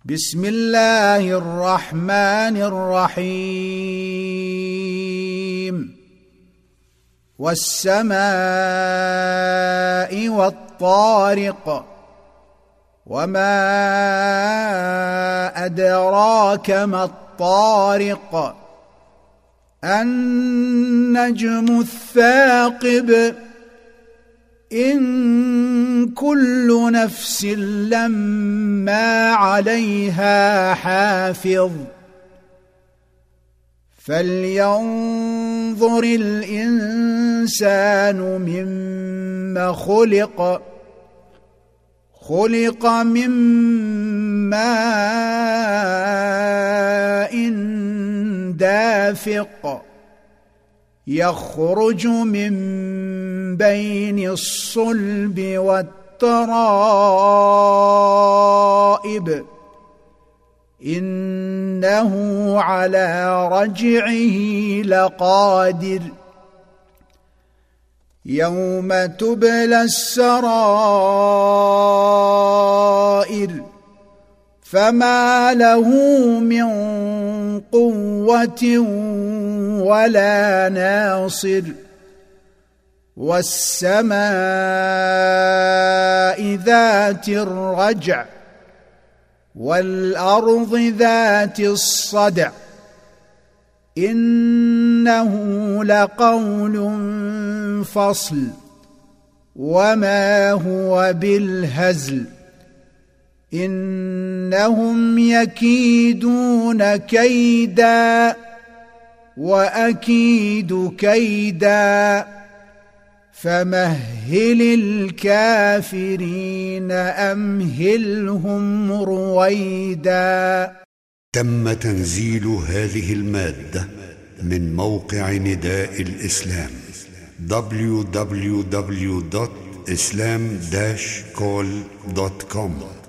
بسم الله الرحمن الرحيم والسماء والطارق وما أدراك ما الطارق النجم الثاقب إن كل نفس لما عليها حافظ فلينظر الإنسان مما خلق من ماء دافق يخرج من بين الصلب والترائب إنه على رجعه لقادر يوم تبلى السرائر فما له من قوة ولا ناصر والسماء ذات الرجع والأرض ذات الصدع إنه لقول فصل وما هو بالهزل إنهم يكيدون كيدا وأكيد كيدا فمهل الكافرين أمهلهم رويدا. تم تنزيل هذه المادة من موقع نداء الإسلام www.islam-call.com